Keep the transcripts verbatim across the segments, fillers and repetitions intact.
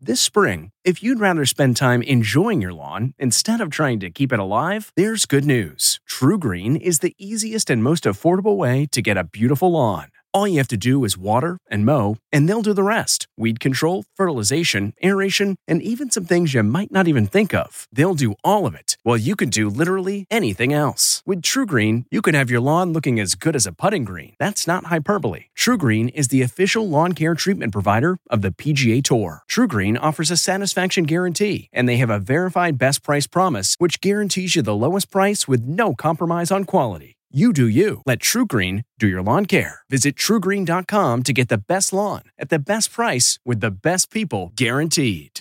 This spring, if you'd rather spend time enjoying your lawn instead of trying to keep it alive, there's good news. TruGreen is the easiest and most affordable way to get a beautiful lawn. All you have to do is water and mow, and they'll do the rest. Weed control, fertilization, aeration, and even some things you might not even think of. They'll do all of it, while you can do literally anything else. With TruGreen, you can have your lawn looking as good as a putting green. That's not hyperbole. TruGreen is the official lawn care treatment provider of the P G A Tour. TruGreen offers a satisfaction guarantee, and they have a verified best price promise, which guarantees you the lowest price with no compromise on quality. You do you. Let TruGreen do your lawn care. Visit True Green dot com to get the best lawn at the best price with the best people guaranteed.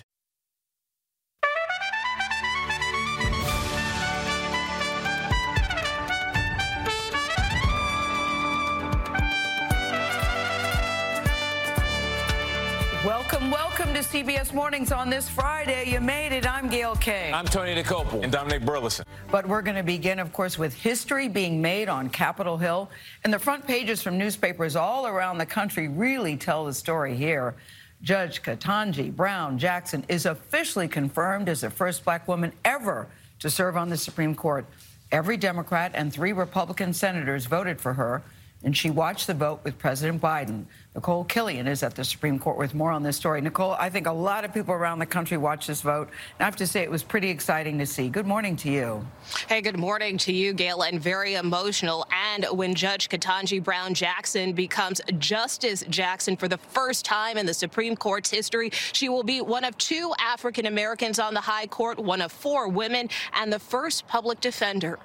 Welcome, welcome to C B S Mornings on this Friday. You made it. I'm Gail Kay. I'm Tony Nicopol and Dominic Burleson. But we're going to begin, of course, with history being made on Capitol Hill. And the front pages from newspapers all around the country really tell the story here. Judge Ketanji Brown Jackson is officially confirmed as the first black woman ever to serve on the Supreme Court. Every Democrat and three Republican senators voted for her, and she watched the vote with President Biden. Nicole Killion is at the Supreme Court with more on this story. Nicole, I think a lot of people around the country watched this vote. And I have to say it was pretty exciting to see. Good morning to you. Hey, good morning to you, Gail, and very emotional. And when Judge Ketanji Brown Jackson becomes Justice Jackson for the first time in the Supreme Court's history, she will be one of two African Americans on the high court, one of four women, and the first public defender.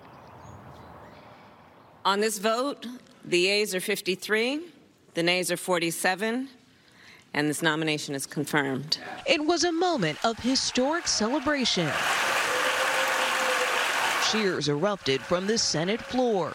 On this vote, the yeas are fifty-three, the nays are forty-seven, and this nomination is confirmed. It was a moment of historic celebration. Cheers erupted from the Senate floor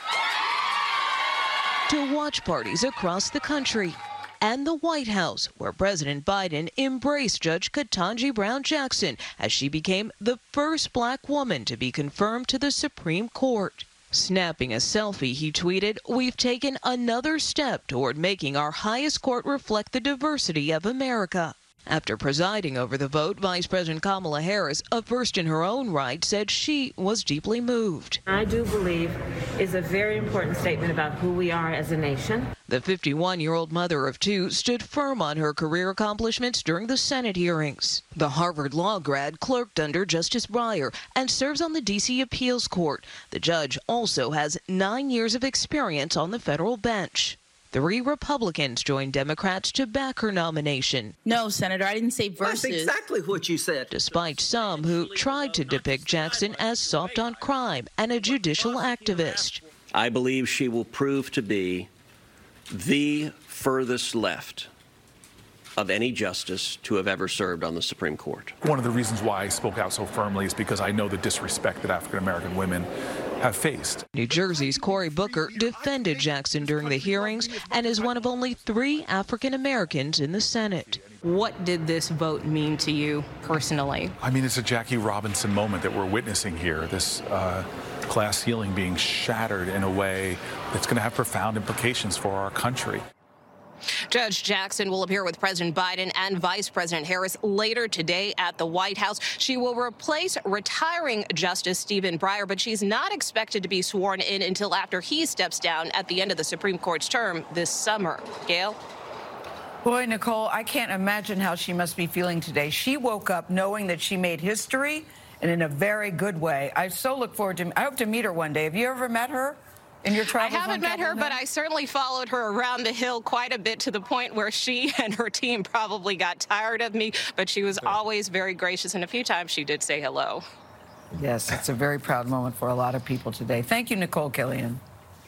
to watch parties across the country and the White House, where President Biden embraced Judge Ketanji Brown Jackson as she became the first black woman to be confirmed to the Supreme Court. Snapping a selfie, he tweeted, "We've taken another step toward making our highest court reflect the diversity of America." After presiding over the vote, Vice President Kamala Harris, a first in her own right, said she was deeply moved. I do believe is a very important statement about who we are as a nation. The fifty-one-year-old mother of two stood firm on her career accomplishments during the Senate hearings. The Harvard law grad clerked under Justice Breyer and serves on the D C Appeals Court. The judge also has nine years of experience on the federal bench. Three Republicans joined Democrats to back her nomination. No, Senator, I didn't say versus. That's exactly what you said. Despite some who tried to depict Jackson as soft on crime and a judicial activist. I believe she will prove to be the furthest left of any justice to have ever served on the Supreme Court. One of the reasons why I spoke out so firmly is because I know the disrespect that African-American women have faced. New Jersey's Cory Booker defended Jackson during the hearings and is one of only three African-Americans in the Senate. What did this vote mean to you personally? I mean, it's a Jackie Robinson moment that we're witnessing here, this uh, glass ceiling being shattered in a way that's going to have profound implications for our country. Judge Jackson will appear with President Biden and Vice President Harris later today at the White House. She will replace retiring Justice Stephen Breyer, but she's not expected to be sworn in until after he steps down at the end of the Supreme Court's term this summer. Gail? Boy, Nicole, I can't imagine how she must be feeling today. She woke up knowing that she made history, and in a very good way. I so look forward to, I hope to meet her one day. Have you ever met her? In your travels? I haven't met her, but I certainly followed her around the Hill quite a bit to the point where she and her team probably got tired of me, but she was always very gracious, and a few times she did say hello. Yes, it's a very proud moment for a lot of people today. Thank you, Nicole Killion.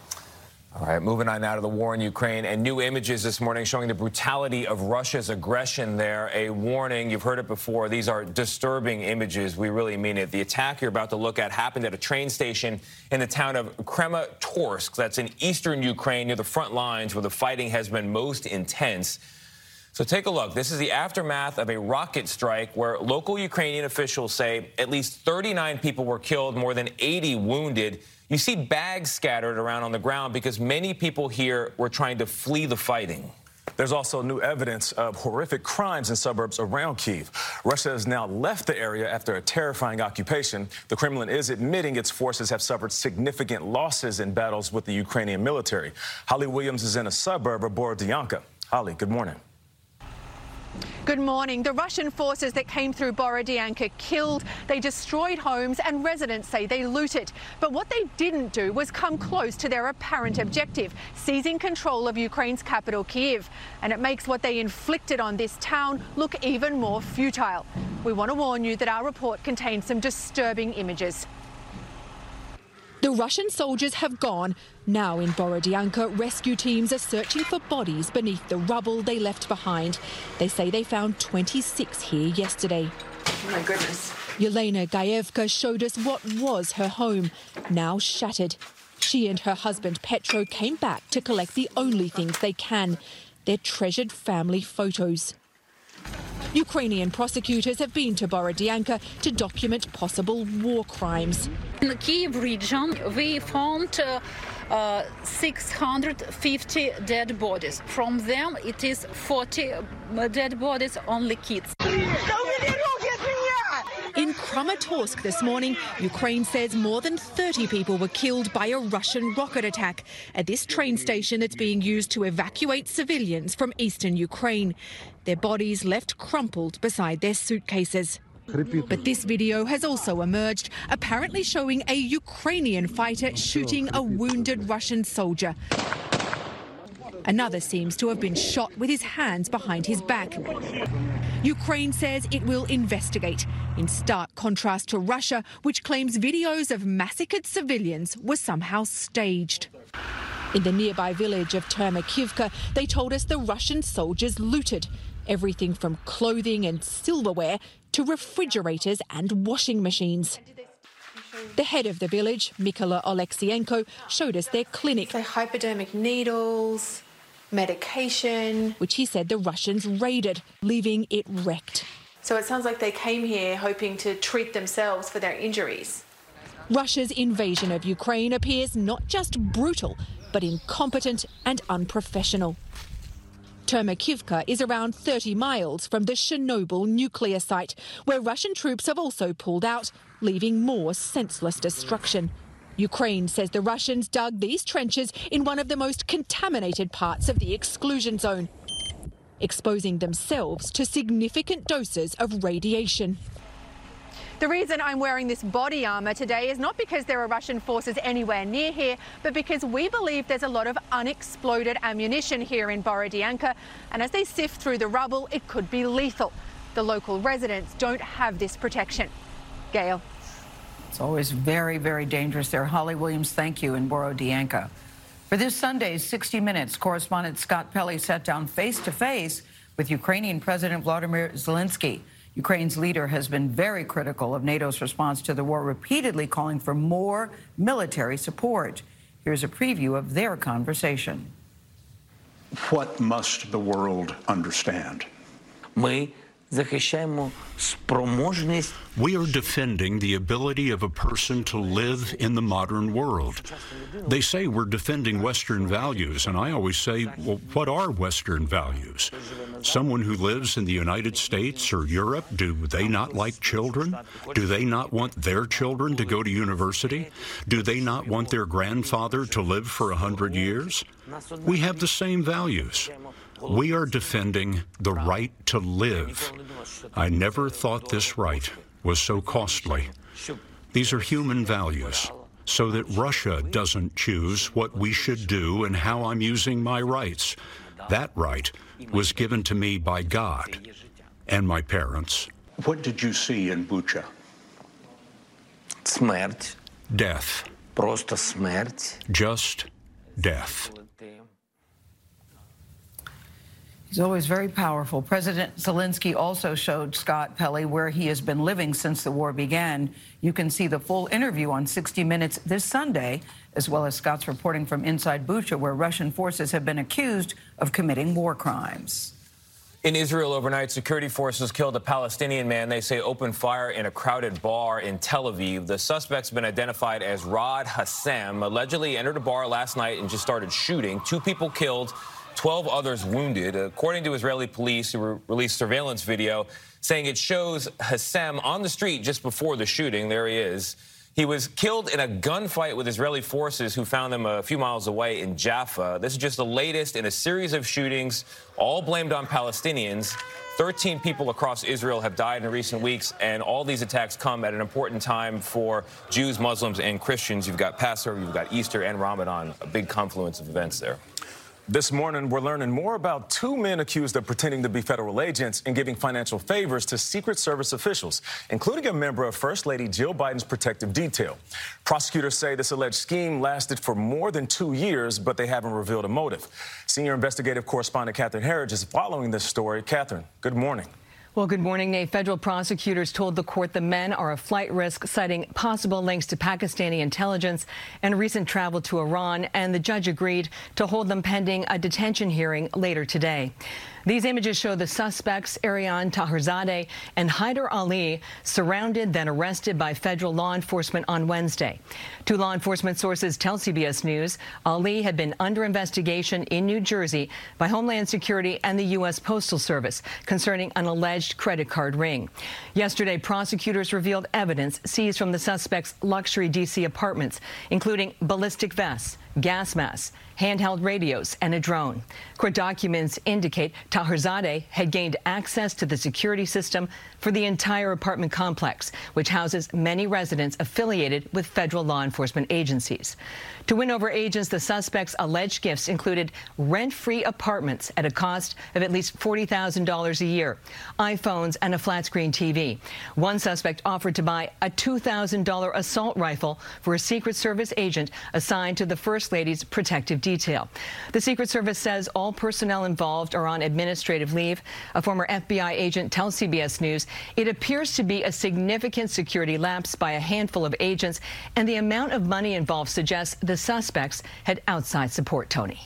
All right, moving on now to the war in Ukraine and new images this morning showing the brutality of Russia's aggression there. A warning, you've heard it before. These are disturbing images. We really mean it. The attack you're about to look at happened at a train station in the town of Kramatorsk. That's in eastern Ukraine near the front lines where the fighting has been most intense. So take a look. This is the aftermath of a rocket strike where local Ukrainian officials say at least thirty-nine people were killed, more than eighty wounded. You see bags scattered around on the ground because many people here were trying to flee the fighting. There's also new evidence of horrific crimes in suburbs around Kyiv. Russia has now left the area after a terrifying occupation. The Kremlin is admitting its forces have suffered significant losses in battles with the Ukrainian military. Holly Williams is in a suburb of Borodyanka. Holly, good morning. Good morning. The Russian forces that came through Borodyanka killed, they destroyed homes, and residents say they looted. But what they didn't do was come close to their apparent objective, seizing control of Ukraine's capital, Kyiv. And it makes what they inflicted on this town look even more futile. We want to warn you that our report contains some disturbing images. The Russian soldiers have gone. Now in Borodyanka, rescue teams are searching for bodies beneath the rubble they left behind. They say they found twenty-six here yesterday. Oh my goodness. Yelena Gaevka showed us what was her home, now shattered. She and her husband Petro came back to collect the only things they can, their treasured family photos. Ukrainian prosecutors have been to Borodyanka to document possible war crimes. In the Kyiv region, we found uh, uh, six hundred fifty dead bodies. From them, it is forty dead bodies, only kids. In Kramatorsk this morning, Ukraine says more than thirty people were killed by a Russian rocket attack at this train station that's being used to evacuate civilians from eastern Ukraine. Their bodies left crumpled beside their suitcases. But this video has also emerged, apparently showing a Ukrainian fighter shooting a wounded Russian soldier. Another seems to have been shot with his hands behind his back. Ukraine says it will investigate, in stark contrast to Russia, which claims videos of massacred civilians were somehow staged. In the nearby village of Termakivka, they told us the Russian soldiers looted everything from clothing and silverware to refrigerators and washing machines. The head of the village, Mykola Oleksienko, showed us their clinic. So hypodermic needles, medication, which he said the Russians raided, leaving it wrecked. So it sounds like they came here hoping to treat themselves for their injuries. Russia's invasion of Ukraine appears not just brutal, but incompetent and unprofessional. Termakivka is around thirty miles from the Chernobyl nuclear site, where Russian troops have also pulled out, leaving more senseless destruction. Ukraine says the Russians dug these trenches in one of the most contaminated parts of the exclusion zone, exposing themselves to significant doses of radiation. The reason I'm wearing this body armour today is not because there are Russian forces anywhere near here, but because we believe there's a lot of unexploded ammunition here in Borodyanka, and as they sift through the rubble, it could be lethal. The local residents don't have this protection. Gail. It's always very, very dangerous there. Holly Williams, thank you, in Borodyanka. For this Sunday's sixty minutes, correspondent Scott Pelley sat down face-to-face with Ukrainian President Volodymyr Zelensky. Ukraine's leader has been very critical of NATO's response to the war, repeatedly calling for more military support. Here's a preview of their conversation. What must the world understand? We are defending the ability of a person to live in the modern world. They say we're defending Western values, and I always say, well, what are Western values? Someone who lives in the United States or Europe, do they not like children? Do they not want their children to go to university? Do they not want their grandfather to live for a hundred years? We have the same values. We are defending the right to live. I never thought this right was so costly. These are human values, so that Russia doesn't choose what we should do and how I'm using my rights. That right was given to me by God and my parents. What did you see in Bucha? Смерть. Death. Просто смерть. Just death. He's always very powerful. President Zelensky also showed Scott Pelley where he has been living since the war began. You can see the full interview on sixty minutes this Sunday, as well as Scott's reporting from inside Bucha, where Russian forces have been accused of committing war crimes. In Israel overnight, security forces killed a Palestinian man they say opened fire in a crowded bar in Tel Aviv. The suspect's been identified as Rod Hassam, allegedly entered a bar last night and just started shooting. Two people killed, twelve others wounded. According to Israeli police, who re released surveillance video saying it shows Hassem on the street just before the shooting. There he is. He was killed in a gunfight with Israeli forces who found him a few miles away in Jaffa. This is just the latest in a series of shootings, all blamed on Palestinians. thirteen people across Israel have died in recent weeks, and all these attacks come at an important time for Jews, Muslims, and Christians. You've got Passover, you've got Easter, and Ramadan, a big confluence of events there. This morning, we're learning more about two men accused of pretending to be federal agents and giving financial favors to Secret Service officials, including a member of First Lady Jill Biden's protective detail. Prosecutors say this alleged scheme lasted for more than two years, but they haven't revealed a motive. Senior investigative correspondent Catherine Herridge is following this story. Catherine, good morning. Well, good morning, Nate. Federal prosecutors told the court the men are a flight risk, citing possible links to Pakistani intelligence and recent travel to Iran, and the judge agreed to hold them pending a detention hearing later today. These images show the suspects, Arian Taherzadeh and Haider Ali, surrounded, then arrested by federal law enforcement on Wednesday. Two law enforcement sources tell C B S News Ali had been under investigation in New Jersey by Homeland Security and the U S Postal Service concerning an alleged credit card ring. Yesterday, prosecutors revealed evidence seized from the suspects' luxury D C apartments, including ballistic vests, gas masks, handheld radios, and a drone. Court documents indicate Taherzadeh had gained access to the security system for the entire apartment complex, which houses many residents affiliated with federal law enforcement agencies. To win over agents, the suspects' alleged gifts included rent-free apartments at a cost of at least forty thousand dollars a year, iPhones, and a flat-screen T V. One suspect offered to buy a two thousand dollar assault rifle for a Secret Service agent assigned to the First Lady's protective detail. The Secret Service says all personnel involved are on administrative leave. A former F B I agent tells C B S News it appears to be a significant security lapse by a handful of agents, and the amount of money involved suggests the suspects had outside support. Tony.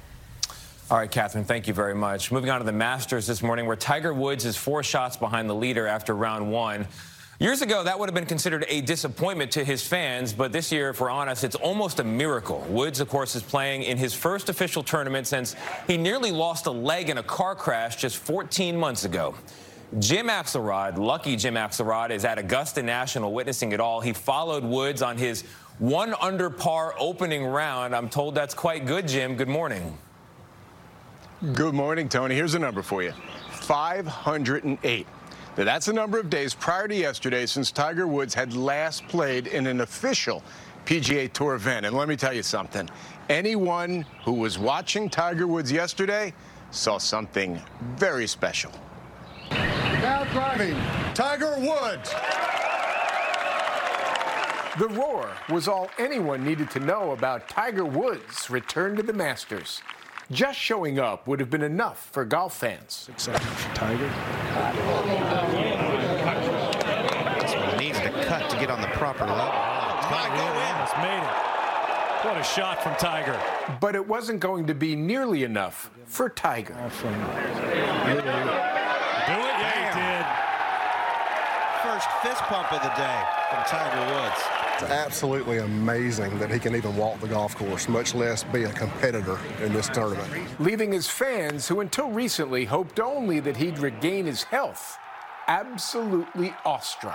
All right, Catherine, thank you very much. Moving on to the Masters this morning, where Tiger Woods is four shots behind the leader after round one. Years ago, that would have been considered a disappointment to his fans, but this year, if we're honest, it's almost a miracle. Woods, of course, is playing in his first official tournament since he nearly lost a leg in a car crash just fourteen months ago. Jim Axelrod, lucky Jim Axelrod, is at Augusta National witnessing it all. He followed Woods on his one under par opening round. I'm told that's quite good, Jim. Good morning. Good morning, Tony. Here's a number for you. five hundred eight. Now, that's the number of days prior to yesterday since Tiger Woods had last played in an official P G A Tour event. And let me tell you something. Anyone who was watching Tiger Woods yesterday saw something very special. Now driving, Tiger Woods. The roar was all anyone needed to know about Tiger Woods' return to the Masters. Just showing up would have been enough for golf fans. Excited for Tiger. That's what he needs to cut to get on the proper level. Tiger almost made it. What a shot from Tiger. But it wasn't going to be nearly enough for Tiger. Do it? Yeah, he did. First fist pump of the day from Tiger Woods. It's absolutely amazing that he can even walk the golf course, much less be a competitor in this tournament. Leaving his fans, who until recently hoped only that he'd regain his health, absolutely awestruck.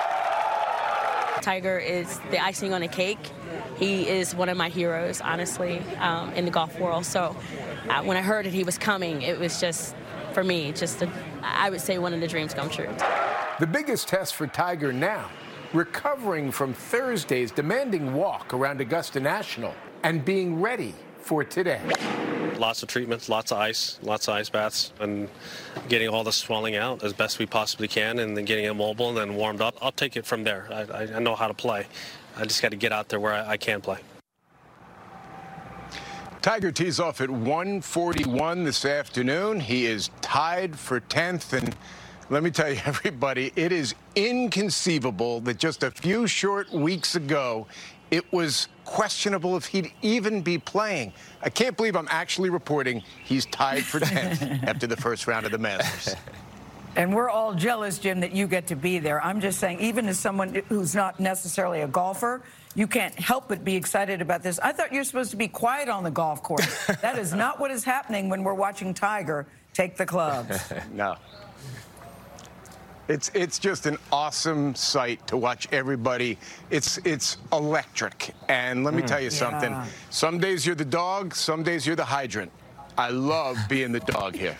Tiger is the icing on the cake. He is one of my heroes, honestly, um, in the golf world. So uh, when I heard that he was coming, it was just, for me, just, a, I would say, one of the dreams come true. The biggest test for Tiger now, recovering from Thursday's demanding walk around Augusta National and being ready for today. Lots of treatments, lots of ice, lots of ice baths, and getting all the swelling out as best we possibly can, and then getting it mobile and then warmed up. I'll take it from there. I, I know how to play. I just got to get out there where I, I can play. Tiger tees off at one forty-one this afternoon. He is tied for tenth, and let me tell you, everybody, it is inconceivable that just a few short weeks ago, it was questionable if he'd even be playing. I can't believe I'm actually reporting he's tied for tenth after the first round of the Masters. And we're all jealous, Jim, that you get to be there. I'm just saying, even as someone who's not necessarily a golfer, you can't help but be excited about this. I thought you're supposed to be quiet on the golf course. That is not what is happening when we're watching Tiger take the clubs. No. It's it's just an awesome sight to watch everybody. It's it's electric. And let me Mm. tell you something. Yeah. Some days you're the dog, some days you're the hydrant. I love being the dog here.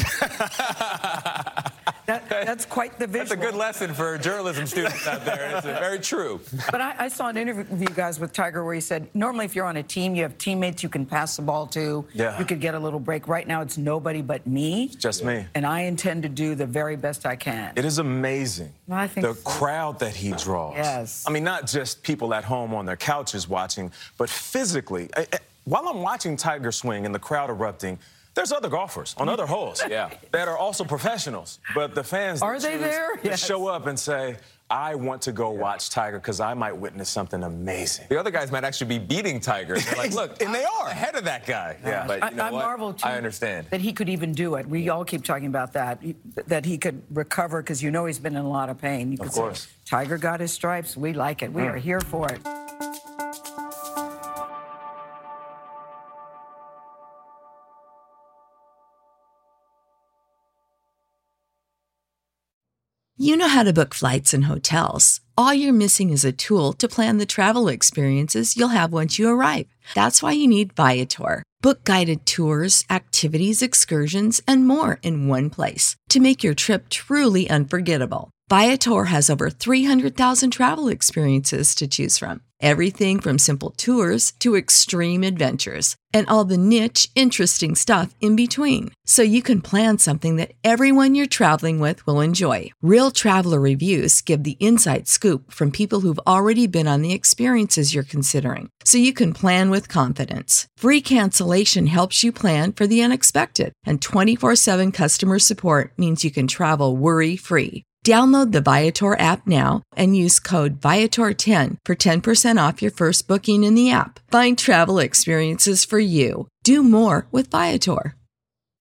That, that's quite the visual. That's a good lesson for journalism students out there. It's very true. But I, I saw an interview, you guys, with Tiger where he said, normally if you're on a team, you have teammates you can pass the ball to. Yeah. You could get a little break. Right now, it's nobody but me. It's just me. And I intend to do the very best I can. It is amazing. Well, I think the so. crowd that he draws. Yes. I mean, not just people at home on their couches watching, but physically. I, I, while I'm watching Tiger swing and the crowd erupting, there's other golfers on other holes Yeah. that are also professionals. But the fans Are they choose there? to Yes. show up and say, I want to go watch Tiger because I might witness something amazing. The other guys might actually be beating Tiger. They're like, look, And they I'm are. ahead of that guy. Yeah. But you know I, I what? marvel, too, I understand. that he could even do it. We all keep talking about that, that he could recover, because you know he's been in a lot of pain. You Of could course. say, Tiger got his stripes. We like it. We Mm. are here for it. You know how to book flights and hotels. All you're missing is a tool to plan the travel experiences you'll have once you arrive. That's why you need Viator. Book guided tours, activities, excursions, and more in one place to make your trip truly unforgettable. Viator has over three hundred thousand travel experiences to choose from. Everything from simple tours to extreme adventures and all the niche, interesting stuff in between. So you can plan something that everyone you're traveling with will enjoy. Real traveler reviews give the inside scoop from people who've already been on the experiences you're considering. So you can plan with confidence. Free cancellation helps you plan for the unexpected. And twenty-four seven customer support means you can travel worry-free. Download the Viator app now and use code Viator ten for ten percent off your first booking in the app. Find travel experiences for you. Do more with Viator.